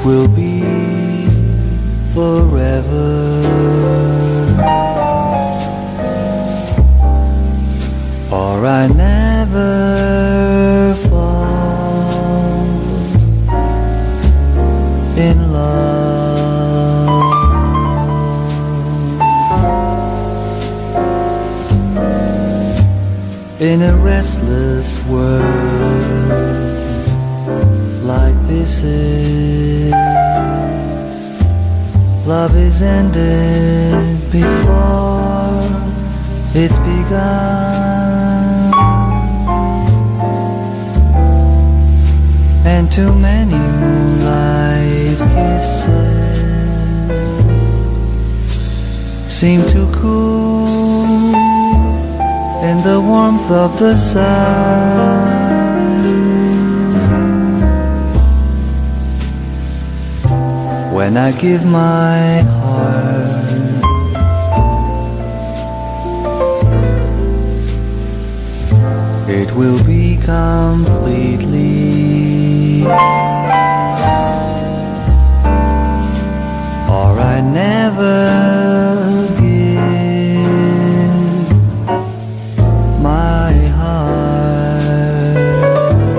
will be forever. Or I never fall in love. In a restless world like this is, love is ended before it's begun, and too many moonlight kisses seem to cool in the warmth of the sun. When I give my heart, it will be completely, or I never give my heart.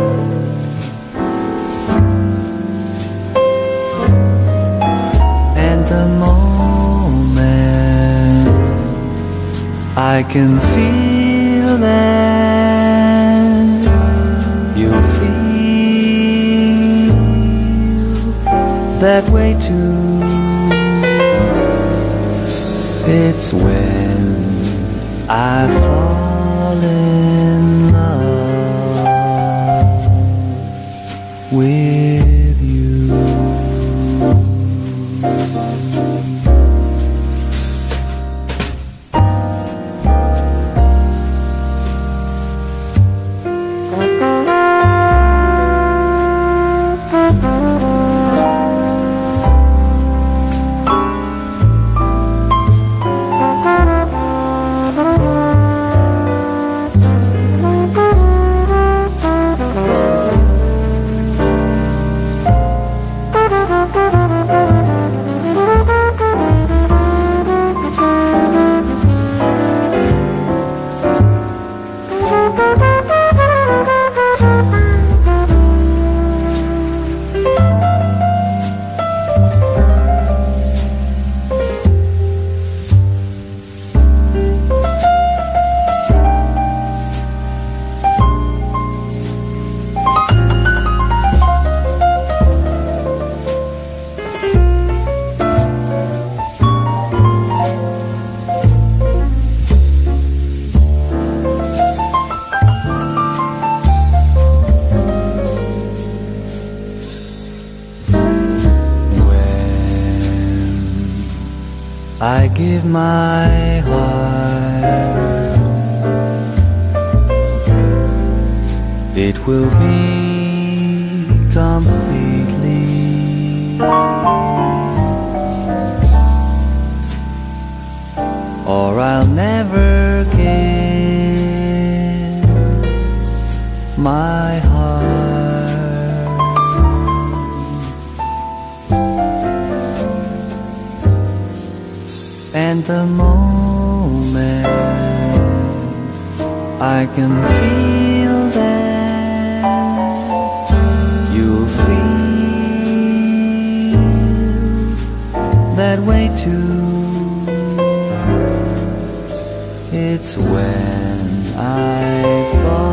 And the moment I can feel that you feel that way too, it's when I fall in love with you. I give my heart, it will be completely, or I'll never give my heart. And the moment I can feel that you'll feel that way too, it's when I fall